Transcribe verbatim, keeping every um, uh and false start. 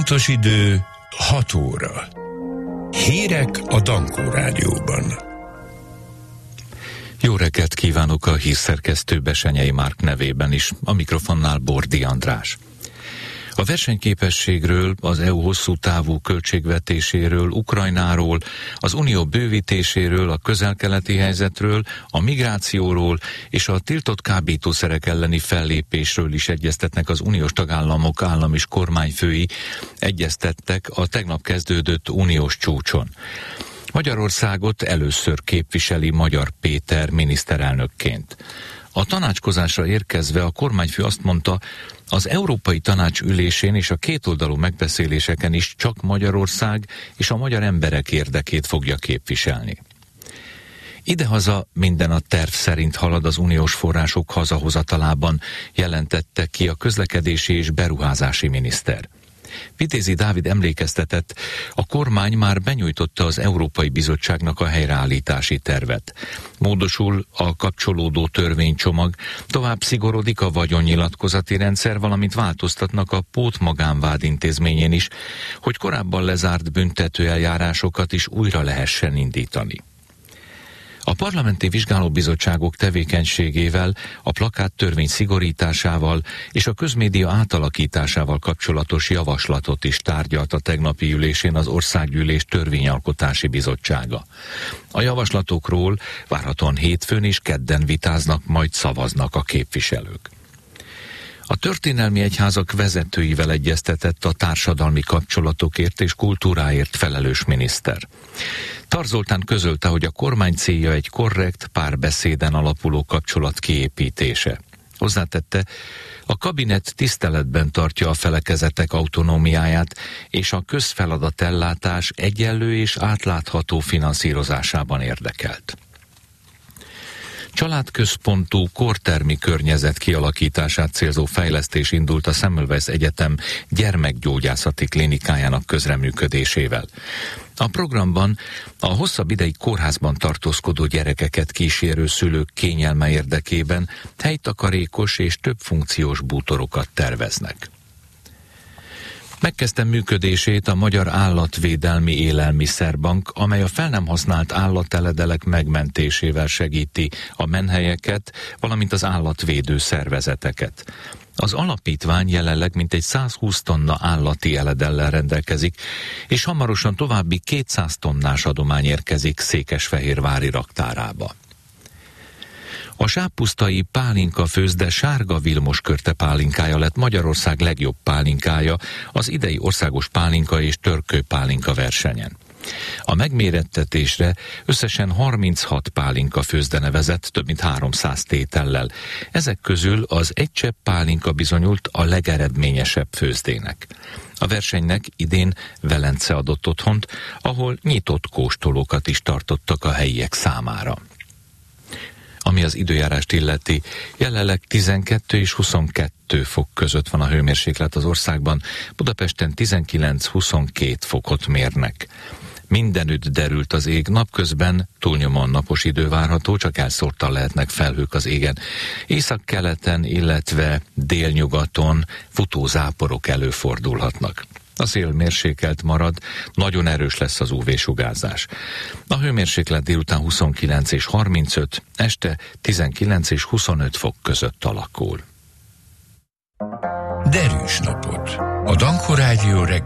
Pontos idő hat óra. Hírek a Dankó Rádióban. Jó reggelt kívánok a hírszerkesztő Besenyei Márk nevében is, a mikrofonnál Bordi András. A versenyképességről, az é u hosszú távú költségvetéséről, Ukrajnáról, az unió bővítéséről, a közel-keleti helyzetről, a migrációról és a tiltott kábítószerek elleni fellépésről is egyeztetnek az uniós tagállamok állam- és kormányfői, egyeztettek a tegnap kezdődött uniós csúcson. Magyarországot először képviseli Magyar Péter miniszterelnökként. A tanácskozásra érkezve a kormányfő azt mondta, az Európai Tanács ülésén és a kétoldalú megbeszéléseken is csak Magyarország és a magyar emberek érdekét fogja képviselni. Idehaza minden a terv szerint halad az uniós források hazahozatalában, jelentette ki a közlekedési és beruházási miniszter. Vitézi Dávid emlékeztetett, a kormány már benyújtotta az Európai Bizottságnak a helyreállítási tervet. Módosul a kapcsolódó törvénycsomag, tovább szigorodik a vagyonnyilatkozati rendszer, valamint változtatnak a pótmagánvád intézményén is, hogy korábban lezárt büntetőeljárásokat is újra lehessen indítani. A parlamenti vizsgálóbizottságok tevékenységével, a plakáttörvény szigorításával és a közmédia átalakításával kapcsolatos javaslatot is tárgyalt a tegnapi ülésén az Országgyűlés Törvényalkotási Bizottsága. A javaslatokról várhatóan hétfőn és kedden vitáznak, majd szavaznak a képviselők. A történelmi egyházak vezetőivel egyeztetett a társadalmi kapcsolatokért és kultúráért felelős miniszter. Tar Zoltán közölte, hogy a kormány célja egy korrekt, párbeszéden alapuló kapcsolat kiépítése. Hozzátette, a kabinet tiszteletben tartja a felekezetek autonómiáját és a közfeladatellátás egyenlő és átlátható finanszírozásában érdekelt. Családközpontú kortermi környezet kialakítását célzó fejlesztés indult a Semmelweis Egyetem gyermekgyógyászati klinikájának közreműködésével. A programban a hosszabb ideig kórházban tartózkodó gyerekeket kísérő szülők kényelme érdekében helytakarékos és többfunkciós bútorokat terveznek. Megkezdte működését a Magyar Állatvédelmi Élelmiszerbank, amely a fel nem használt állateledelek megmentésével segíti a menhelyeket, valamint az állatvédő szervezeteket. Az alapítvány jelenleg mintegy százhúsz tonna állati eledellel rendelkezik, és hamarosan további kétszáz tonnás adomány érkezik Székesfehérvári raktárába. A sáppusztai pálinka főzde Sárga Vilmos Körte pálinkája lett Magyarország legjobb pálinkája az idei országos pálinka és törkő pálinka versenyen. A megmérettetésre összesen harminchat pálinka főzde nevezett, több mint háromszáz tétellel. Ezek közül az egy csepp pálinka bizonyult a legeredményesebb főzdének. A versenynek idén Velence adott otthont, ahol nyitott kóstolókat is tartottak a helyiek számára. Ami az időjárást illeti, jelenleg tizenkettő és huszonkettő fok között van a hőmérséklet az országban, Budapesten tizenkilenc-huszonkét fokot mérnek. Mindenütt derült az ég, napközben túlnyomóan napos idő várható, csak elszórtan lehetnek felhők az égen. Északkeleten, illetve délnyugaton futózáporok előfordulhatnak. A szél mérsékelt marad, nagyon erős lesz az ú vé-sugárzás. A hőmérséklet délután huszonkilenc és harmincöt, este tizenkilenc és huszonöt fok között alakul. Derűs napot! A Dankó Rádió